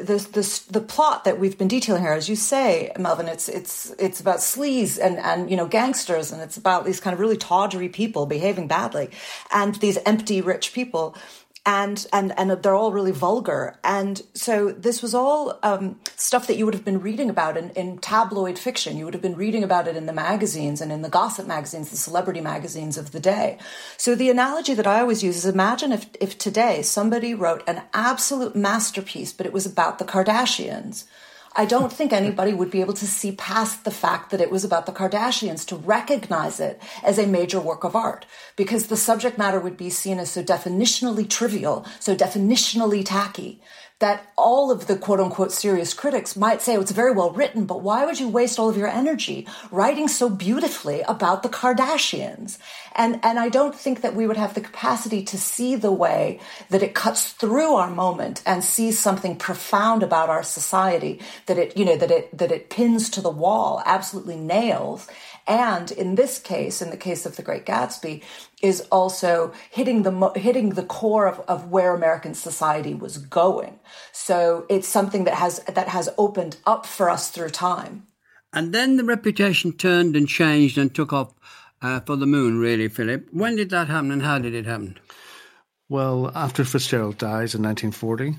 the plot that we've been detailing here, as you say, Melvin, it's about sleaze and gangsters, and it's about these kind of really tawdry people behaving badly, and these empty rich people. And they're all really vulgar. And so this was all stuff that you would have been reading about in tabloid fiction. You would have been reading about it in the magazines and in the gossip magazines, the celebrity magazines of the day. So the analogy that I always use is, imagine if today somebody wrote an absolute masterpiece, but it was about the Kardashians. I don't think anybody would be able to see past the fact that it was about the Kardashians to recognize it as a major work of art, because the subject matter would be seen as so definitionally trivial, so definitionally tacky, that all of the quote-unquote serious critics might say, oh, it's very well written, but why would you waste all of your energy writing so beautifully about the Kardashians? And I don't think that we would have the capacity to see the way that it cuts through our moment and sees something profound about our society, that it pins to the wall, absolutely nails. And in this case, in the case of The Great Gatsby, is also hitting the core of where American society was going. So it's something that has opened up for us through time. And then the reputation turned and changed and took off for the moon, really, Philip. When did that happen, and how did it happen? Well, after Fitzgerald dies in 1940,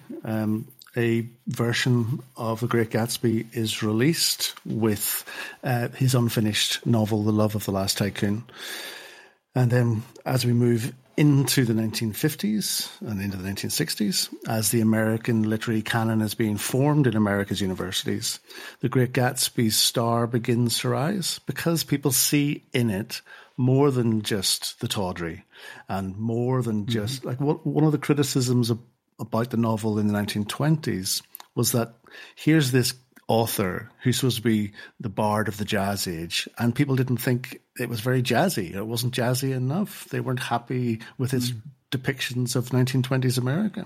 a version of The Great Gatsby is released with his unfinished novel, The Love of the Last Tycoon. And then as we move into the 1950s and into the 1960s, as the American literary canon is being formed in America's universities, The Great Gatsby's star begins to rise because people see in it more than just the tawdry and more than just one of the criticisms about the novel in the 1920s was that here's this author who's supposed to be the bard of the jazz age, and people didn't think it was very jazzy. It wasn't jazzy enough. They weren't happy with its depictions of 1920s America.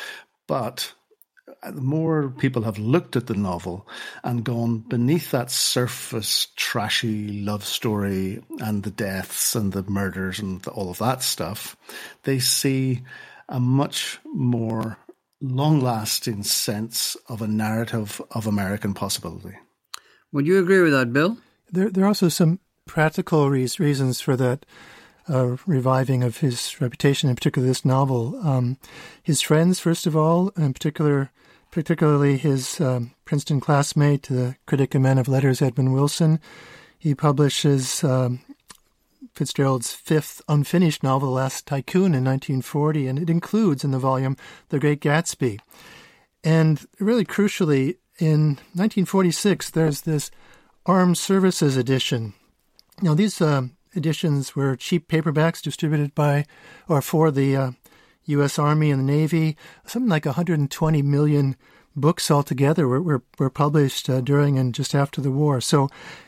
But the more people have looked at the novel and gone beneath that surface trashy love story and the deaths and the murders and all of that stuff, they see a much more long-lasting sense of a narrative of American possibility. Would you agree with that, Bill? There are also some practical reasons for that reviving of his reputation, in particular this novel. His friends, first of all, in particularly his Princeton classmate, the critic and man of letters, Edmund Wilson. He publishes Fitzgerald's fifth unfinished novel, The Last Tycoon, in 1940, and it includes in the volume The Great Gatsby. And really crucially, in 1946, there's this Armed Services edition. Now, these editions were cheap paperbacks distributed by or for the U.S. Army and the Navy. Something like 120 million books altogether were published during and just after the war. So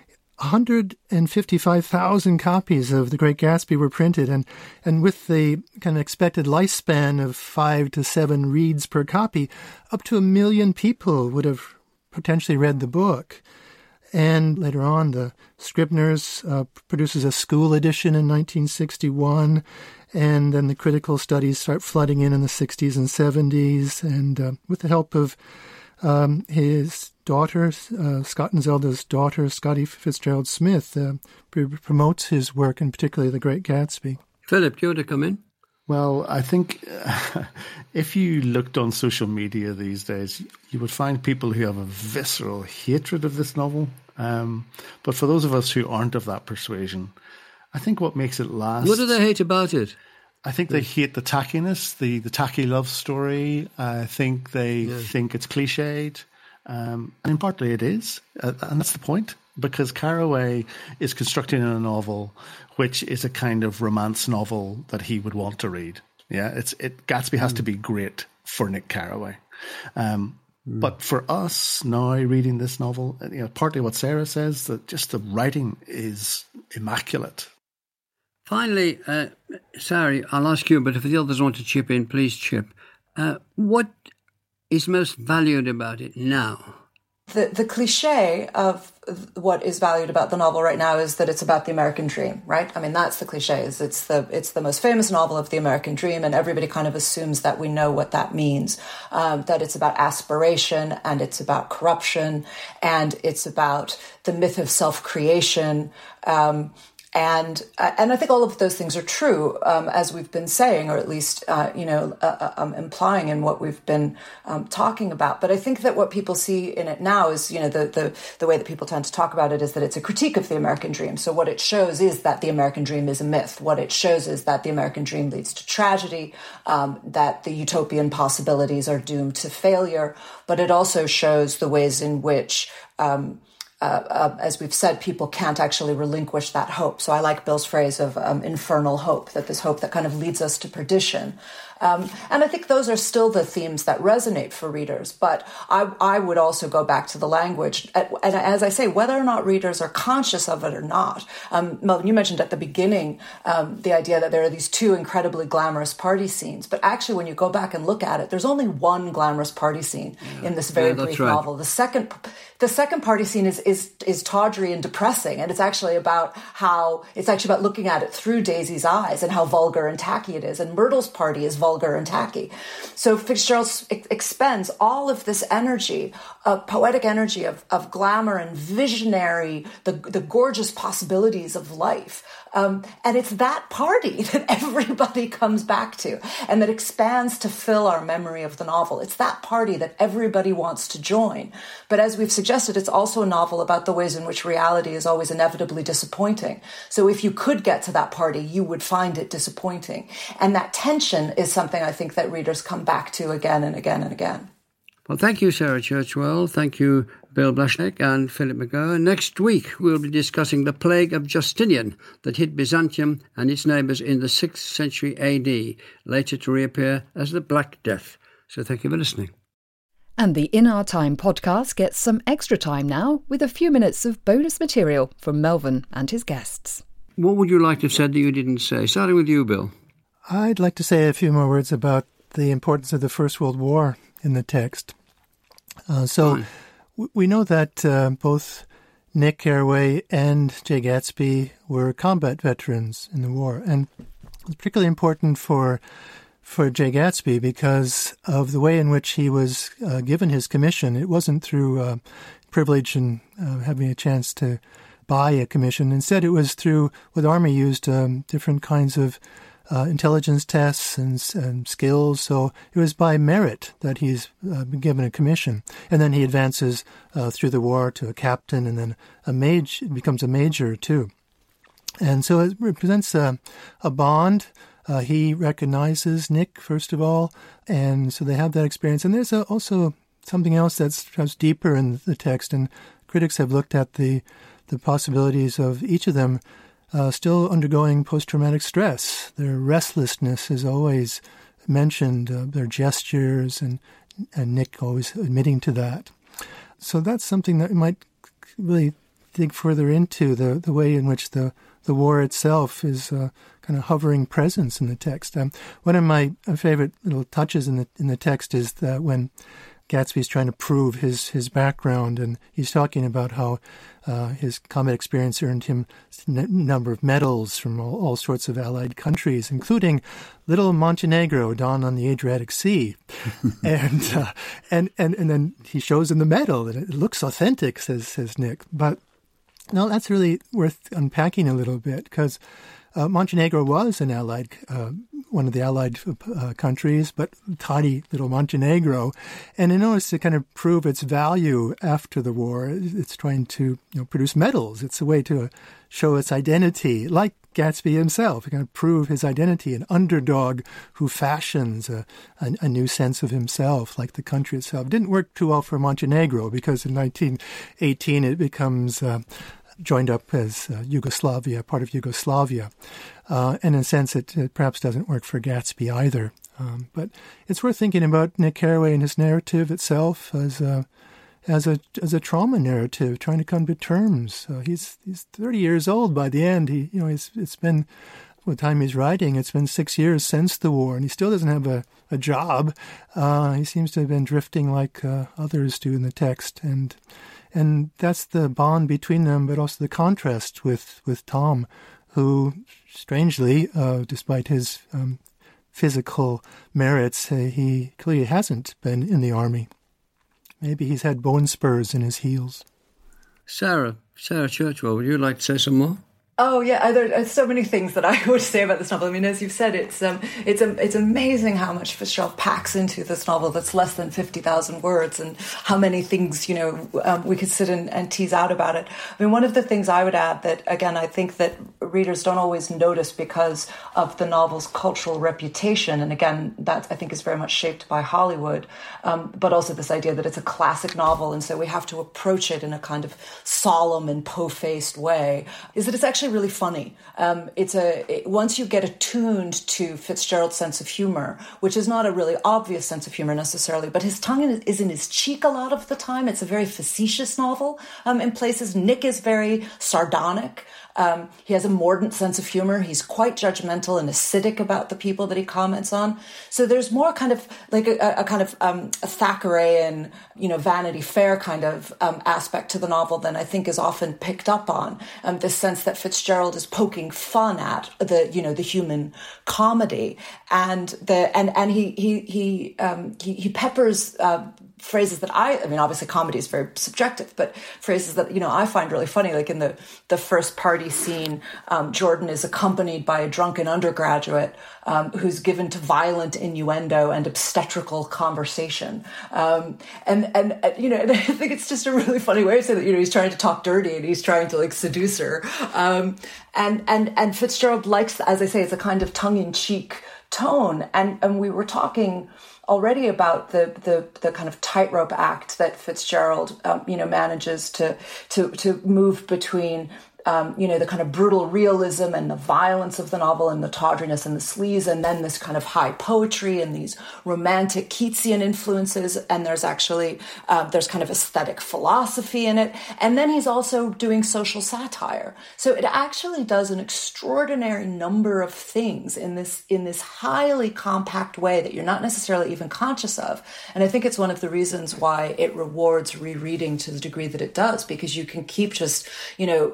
155,000 copies of The Great Gatsby were printed, and with the kind of expected lifespan of 5 to 7 reads per copy, up to 1 million people would have potentially read the book. And later on, the Scribner's produces a school edition in 1961, and then the critical studies start flooding in the 60s and 70s, and with the help of his daughter, Scott and Zelda's daughter, Scotty Fitzgerald Smith, promotes his work, and particularly The Great Gatsby. Philip, do you want to come in? Well, I think if you looked on social media these days, you would find people who have a visceral hatred of this novel. But for those of us who aren't of that persuasion, I think what makes it last... What do they hate about it? I think they hate the tackiness, the tacky love story. I think they think it's cliched. And partly it is. And that's the point. Because Carraway is constructing a novel which is a kind of romance novel that he would want to read. Yeah, Gatsby has to be great for Nick Carraway. But for us now reading this novel, partly what Sarah says, that just the writing is immaculate. Finally, Sarah, I'll ask you, but if the others want to chip in, please chip. What is most valued about it now? The cliche of what is valued about the novel right now is that it's about the American dream, right? I mean, that's the cliche. It's the most famous novel of the American dream, and everybody kind of assumes that we know what that means, that it's about aspiration, and it's about corruption, and it's about the myth of self-creation, and I think all of those things are true, as we've been saying, or at least, implying in what we've been talking about. But I think that what people see in it now is, the way that people tend to talk about it is that it's a critique of the American dream. So what it shows is that the American dream is a myth. What it shows is that the American dream leads to tragedy, that the utopian possibilities are doomed to failure. But it also shows the ways in which as we've said, people can't actually relinquish that hope. So I like Bill's phrase of infernal hope, that this hope that kind of leads us to perdition. And I think those are still the themes that resonate for readers. But I would also go back to the language. And as I say, whether or not readers are conscious of it or not. Melvin, you mentioned at the beginning the idea that there are these two incredibly glamorous party scenes. But actually, when you go back and look at it, there's only one glamorous party scene in this very brief novel. The second party scene is tawdry and depressing, and it's actually about looking at it through Daisy's eyes and how vulgar and tacky it is. And Myrtle's party is vulgar and tacky. So Fitzgerald expends all of this energy, poetic energy of glamour and visionary, the gorgeous possibilities of life. And it's that party that everybody comes back to and that expands to fill our memory of the novel. It's that party that everybody wants to join. But as we've suggested, it's also a novel about the ways in which reality is always inevitably disappointing. So if you could get to that party, you would find it disappointing. And that tension is something I think that readers come back to again and again and again. Well, thank you, Sarah Churchwell. Thank you, Bill Blashek and Philip McGowan. Next week, we'll be discussing the plague of Justinian that hit Byzantium and its neighbours in the 6th century AD, later to reappear as the Black Death. So thank you for listening. And the In Our Time podcast gets some extra time now with a few minutes of bonus material from Melvin and his guests. What would you like to have said that you didn't say? Starting with you, Bill. I'd like to say a few more words about the importance of the First World War in the text. We know that both Nick Carraway and Jay Gatsby were combat veterans in the war, and it's particularly important for for Jay Gatsby because of the way in which he was given his commission. It wasn't through privilege and having a chance to buy a commission. Instead, it was through what the Army used different kinds of intelligence tests and skills. So it was by merit that he's been given a commission. And then he advances through the war to a captain and then becomes a major too. And so it represents a bond. He recognizes Nick, first of all, and so they have that experience. And there's also something else that's perhaps deeper in the text, and critics have looked at the possibilities of each of them still undergoing post-traumatic stress. Their restlessness is always mentioned, their gestures, and Nick always admitting to that. So that's something that we might really dig further into, the way in which the war itself is kind of hovering presence in the text. One of my favorite little touches in the text is that when Gatsby's trying to prove his background, and he's talking about how his combat experience earned him a number of medals from all sorts of allied countries, including little Montenegro down on the Adriatic Sea. and then he shows him the medal, and it looks authentic, says Nick. But no, that's really worth unpacking a little bit, because Montenegro was an allied, one of the allied countries, but tiny little Montenegro. And in order to kind of prove its value after the war, it's trying to produce medals. It's a way to show its identity, like Gatsby himself, to kind of prove his identity, an underdog who fashions a new sense of himself, like the country itself. It didn't work too well for Montenegro, because in 1918 it becomes joined up as Yugoslavia, part of Yugoslavia. And in a sense, it perhaps doesn't work for Gatsby either. But it's worth thinking about Nick Carraway and his narrative itself as a trauma narrative, trying to come to terms. He's 30 years old by the end. It's been, by the time he's writing, it's been 6 years since the war, and he still doesn't have a job. He seems to have been drifting like others do in the text, and that's the bond between them, but also the contrast with Tom, who, strangely, despite his physical merits, he clearly hasn't been in the army. Maybe he's had bone spurs in his heels. Sarah Churchwell, would you like to say some more? Oh yeah, there are so many things that I would say about this novel. I mean, as you've said, it's amazing how much Fitzgerald packs into this novel that's less than 50,000 words, and how many things we could sit and tease out about it. I mean, one of the things I would add that, again, I think that readers don't always notice because of the novel's cultural reputation, and again, that I think is very much shaped by Hollywood, but also this idea that it's a classic novel, and so we have to approach it in a kind of solemn and po-faced way, is that it's actually really funny. Once you get attuned to Fitzgerald's sense of humor, which is not a really obvious sense of humor necessarily, but his tongue is in his cheek a lot of the time. It's a very facetious novel in places. Nick is very sardonic. He has a mordant sense of humor. He's quite judgmental and acidic about the people that he comments on. So there's more kind of like a kind of a Thackerayan, Vanity Fair kind of aspect to the novel than I think is often picked up on. This sense that Fitzgerald is poking fun at the human comedy, and he peppers phrases that I mean, obviously comedy is very subjective, but phrases that, I find really funny, like in the first party scene, Jordan is accompanied by a drunken undergraduate who's given to violent innuendo and obstetrical conversation. And I think it's just a really funny way to say that, he's trying to talk dirty and he's trying to seduce her. And Fitzgerald likes, as I say, it's a kind of tongue-in-cheek tone. And we were talking already about the kind of tightrope act that Fitzgerald, manages to move between, the kind of brutal realism and the violence of the novel and the tawdriness and the sleaze, and then this kind of high poetry and these romantic Keatsian influences. And there's actually, there's kind of aesthetic philosophy in it. And then he's also doing social satire. So it actually does an extraordinary number of things in this highly compact way that you're not necessarily even conscious of. And I think it's one of the reasons why it rewards rereading to the degree that it does, because you can keep just, a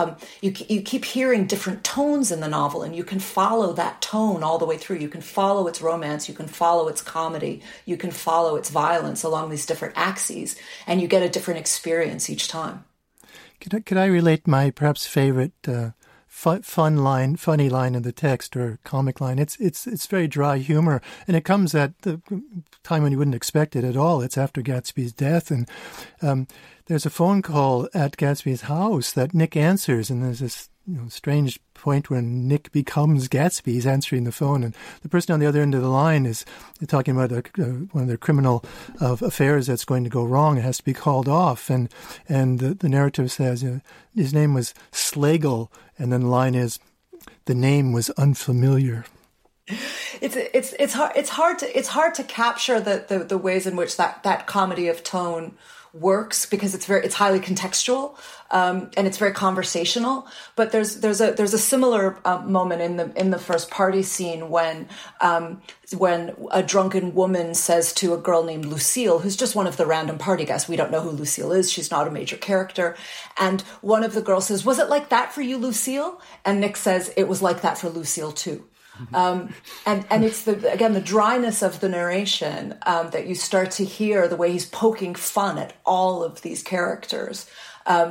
you keep hearing different tones in the novel, and you can follow that tone all the way through. You can follow its romance, you can follow its comedy, you can follow its violence along these different axes, and you get a different experience each time. Could I relate my perhaps favorite funny line in the text, or comic line? It's very dry humor, and it comes at the time when you wouldn't expect it at all. It's after Gatsby's death, and there's a phone call at Gatsby's house that Nick answers, and there's this strange point when Nick becomes Gatsby. He's answering the phone, and the person on the other end of the line is talking about one of their criminal affairs that's going to go wrong. It has to be called off, and the narrative says his name was Slagle, and then the line is, the name was unfamiliar. It's hard to capture the ways in which that comedy of tone works, because it's highly contextual, and it's very conversational. But there's a similar moment in the first party scene when a drunken woman says to a girl named Lucille, who's just one of the random party guests. We don't know who Lucille is. She's not a major character. And one of the girls says, "Was it like that for you, Lucille?" And Nick says, "It was like that for Lucille too." And it's the dryness of the narration that you start to hear, the way he's poking fun at all of these characters, and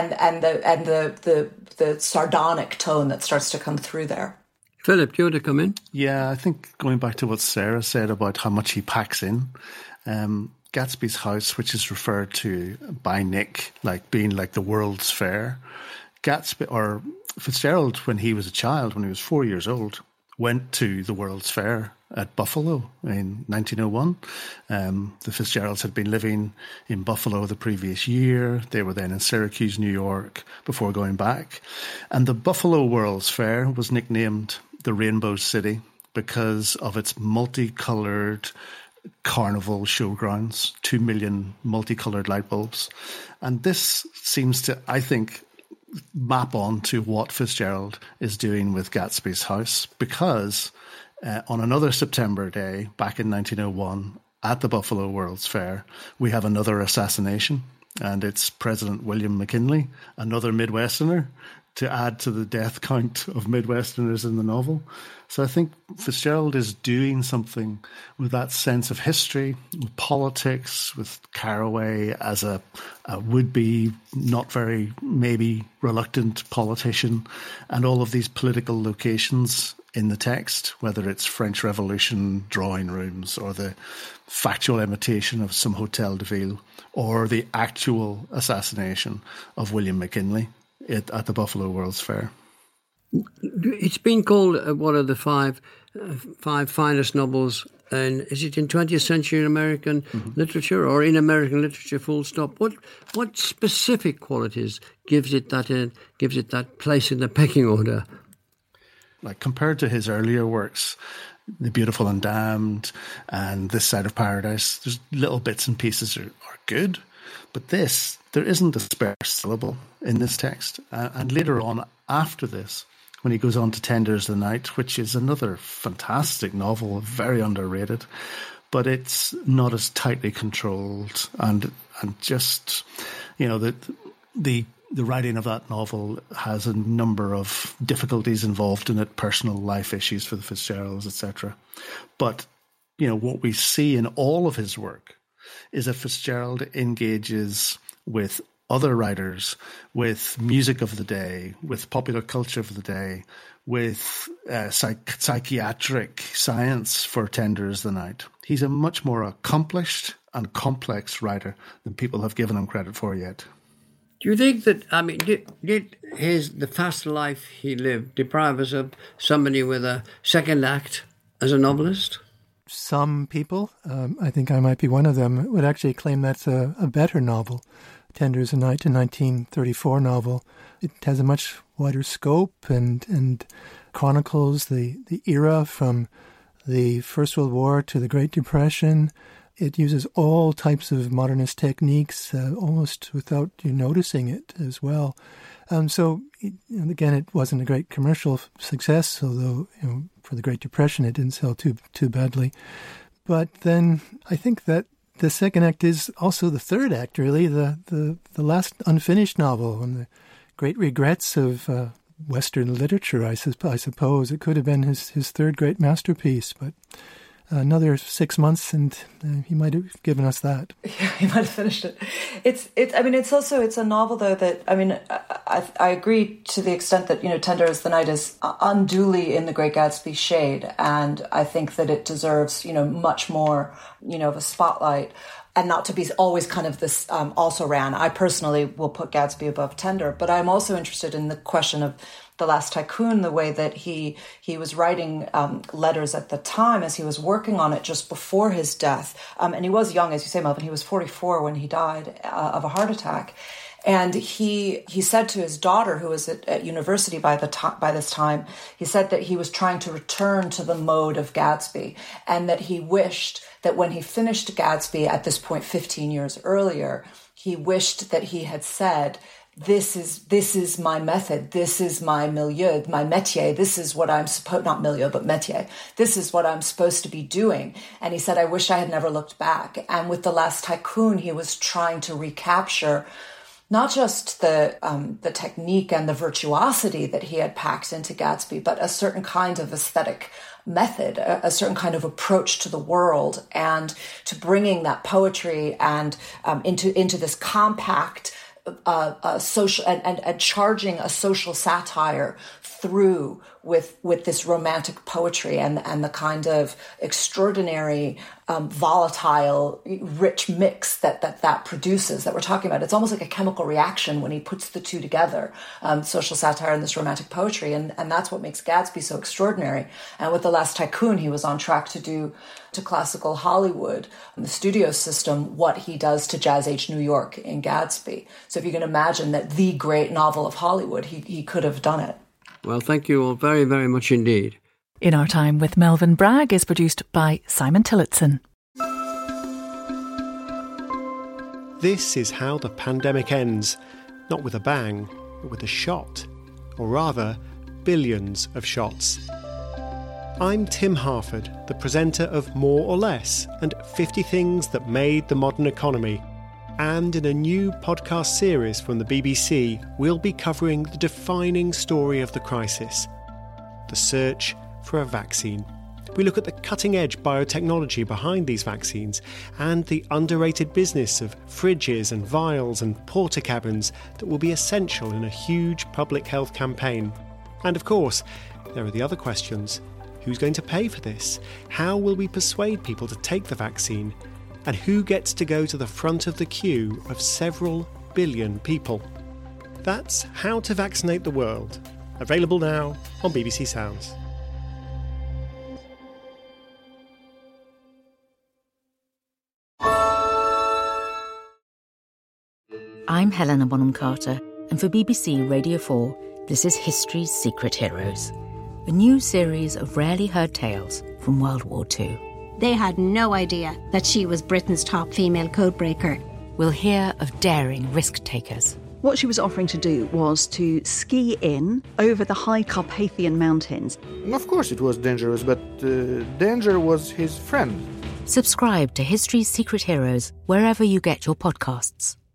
the sardonic tone that starts to come through there. Philip, do you want to come in? Yeah, I think going back to what Sarah said about how much he packs in, Gatsby's house, which is referred to by Nick like being like the World's Fair. Gatsby, or Fitzgerald, when he was a child, when he was 4 years old, went to the World's Fair at Buffalo in 1901. The Fitzgeralds had been living in Buffalo the previous year. They were then in Syracuse, New York, before going back. And the Buffalo World's Fair was nicknamed the Rainbow City because of its multicoloured carnival showgrounds, 2 million multicoloured light bulbs. And this seems to, I think, map on to what Fitzgerald is doing with Gatsby's house, because on another September day back in 1901 at the Buffalo World's Fair, we have another assassination, and it's President William McKinley, another Midwesterner, to add to the death count of Midwesterners in the novel. So I think Fitzgerald is doing something with that sense of history, with politics, with Carraway as a would-be, not very, maybe reluctant politician, and all of these political locations in the text, whether it's French Revolution drawing rooms or the factual imitation of some Hotel de Ville or the actual assassination of William McKinley at the Buffalo World's Fair. It's been called one of the five finest novels, and is it in 20th century American literature, or in American literature full stop? What specific qualities gives it that place in the pecking order? Like compared to his earlier works, The Beautiful and Damned and This Side of Paradise, there's little bits and pieces are good, but there isn't a spare syllable in this text. And later on, after this, when he goes on to Tender as the Night, which is another fantastic novel, very underrated, but it's not as tightly controlled, and just, the writing of that novel has a number of difficulties involved in it, personal life issues for the Fitzgeralds, etc. But, what we see in all of his work is that Fitzgerald engages with other writers, with music of the day, with popular culture of the day, with psychiatric science for Tender as the Night. He's a much more accomplished and complex writer than people have given him credit for yet. Do you think that, did the fast life he lived deprive us of somebody with a second act as a novelist? Some people, I think I might be one of them, would actually claim that's a better novel. Tender as the Night, a 1934 novel. It has a much wider scope and chronicles the era from the First World War to the Great Depression. It uses all types of modernist techniques almost without you noticing it as well. So, again, it wasn't a great commercial success, although for the Great Depression it didn't sell too badly. But then I think that the second act is also the third act, really, the last unfinished novel, when the great regrets of Western literature, I suppose. It could have been his third great masterpiece, but another 6 months and he might have given us that. Yeah, he might have finished it. It's a novel though that, I agree to the extent that, Tender as the Night is unduly in The Great Gatsby shade, and I think that it deserves, much more, of a spotlight. And not to be always kind of this also ran. I personally will put Gatsby above Tender, but I'm also interested in the question of The Last Tycoon, the way that he was writing letters at the time as he was working on it just before his death. And he was young, as you say, Melvin. He was 44 when he died of a heart attack. And he said to his daughter, who was at university by this time, he said that he was trying to return to the mode of Gatsby, and that he wished that when he finished Gatsby at this point 15 years earlier, he wished that he had said, this is my method, this is my milieu, my métier, this is what I'm supposed, not milieu, but métier, this is what I'm supposed to be doing. And he said, I wish I had never looked back. And with The Last Tycoon, he was trying to recapture not just the technique and the virtuosity that he had packed into Gatsby, but a certain kind of aesthetic method, a certain kind of approach to the world, and to bringing that poetry and into this compact social and charging a social satire through with this romantic poetry and the kind of extraordinary, volatile, rich mix that produces, that we're talking about. It's almost like a chemical reaction when he puts the two together, social satire and this romantic poetry. And that's what makes Gatsby so extraordinary. And with The Last Tycoon, he was on track to do to classical Hollywood, the studio system, what he does to Jazz Age New York in Gatsby. So if you can imagine that the great novel of Hollywood, he could have done it. Well, thank you all very, very much indeed. In Our Time with Melvin Bragg is produced by Simon Tillotson. This is how the pandemic ends. Not with a bang, but with a shot. Or rather, billions of shots. I'm Tim Harford, the presenter of More or Less and 50 Things That Made the Modern Economy. And in a new podcast series from the BBC, we'll be covering the defining story of the crisis, the search for a vaccine. We look at the cutting-edge biotechnology behind these vaccines and the underrated business of fridges and vials and porta cabins that will be essential in a huge public health campaign. And of course, there are the other questions. Who's going to pay for this? How will we persuade people to take the vaccine? And who gets to go to the front of the queue of several billion people? That's How to Vaccinate the World, available now on BBC Sounds. I'm Helena Bonham Carter, and for BBC Radio 4, this is History's Secret Heroes, a new series of rarely heard tales from World War II. They had no idea that she was Britain's top female codebreaker. We'll hear of daring risk-takers. What she was offering to do was to ski in over the high Carpathian Mountains. Of course it was dangerous, but danger was his friend. Subscribe to History's Secret Heroes wherever you get your podcasts.